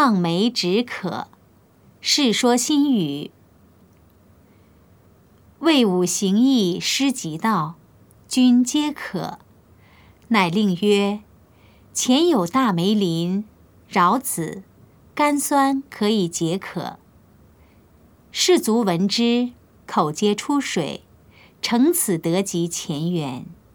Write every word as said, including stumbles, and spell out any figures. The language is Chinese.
望梅止渴。《世说新语》：魏武行义师即道，君皆可。乃令曰：前有大梅林，桡子，甘酸，可以解渴。士卒闻之，口皆出水，乘此得及前缘。